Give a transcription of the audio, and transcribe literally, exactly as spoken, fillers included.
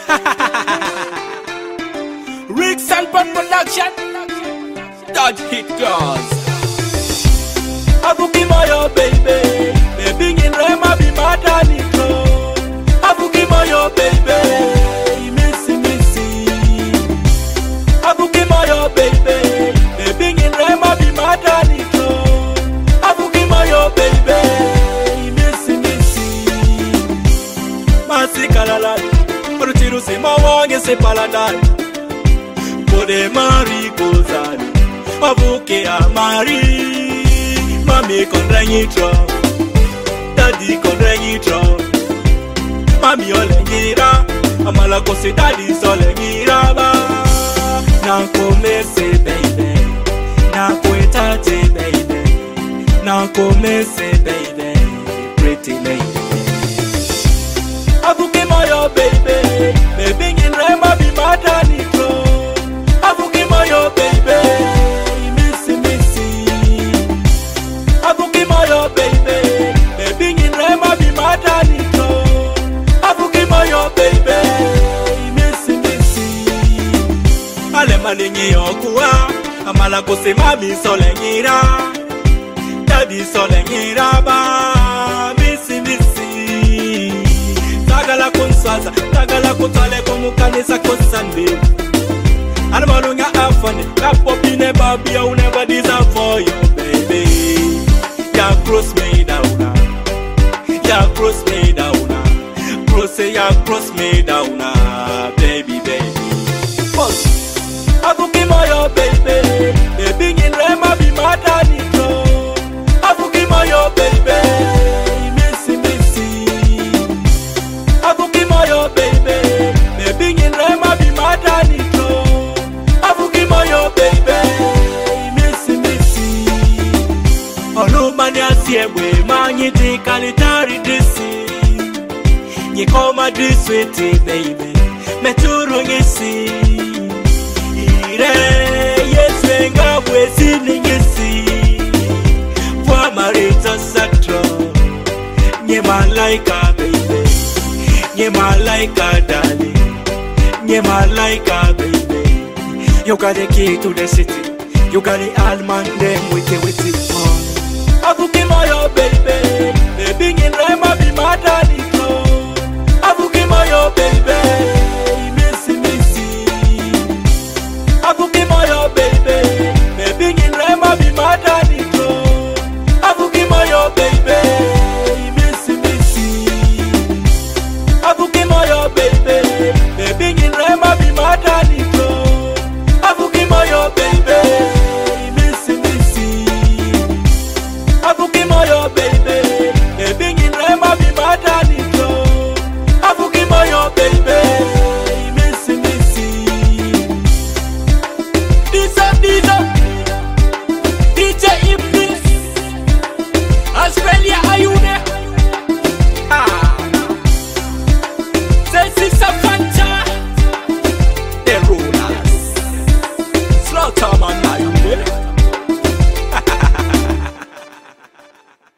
Rigs and Pop Production. Dodge hit girls. Abuki moyo baby, baby in Rema be mata nitro. Abuki moyo baby, missy missy. Abuki moyo baby, baby in Rema be mata nitro. Abuki moyo baby, missy missy. Masi kalala, orutiru se mawange se paladai. Pode mari gozani, abuki amari. Mami kondra nyitro, daddy kondra nyitro. Mami ole nyira, amala kose daddy sole nyira ba. Na komese baby, na kwetate baby, na komese baby, pretty lady. Abuki moyo baby, baby in Rema be mata nitro. Abuki moyo baby. Baby, baby in Rema be mata nitro. Abuki moyo baby, missy missy. Ale malingi okuwa, amala kose mami sole nyira. Daddy sole nyira ba, missy missy. Tagala konswaza, tagala kutale komukanisa kosande. Animalunga afane, kapopine babi I will never deserve for you baby. Ya cross me down, ya cross me down, cross ya cross me down, baby baby. Boss, abuki moyo baby, baby in Rema be mata nitro. Abuki moyo baby, missy missy. Abuki moyo baby, baby in Rema be mata nitro. Abuki moyo baby. Olu mani asiyewe manyi tikalitari disi. Nyikoma diswiti baby, meturu ngisi. Ire yeswe ngabwe sini ngisi. Kwa marita satro, nye malaika baby, nye malaika darling, nye malaika baby. You got the key to the city, you got the almond them with it with it. Abuki moyo baby,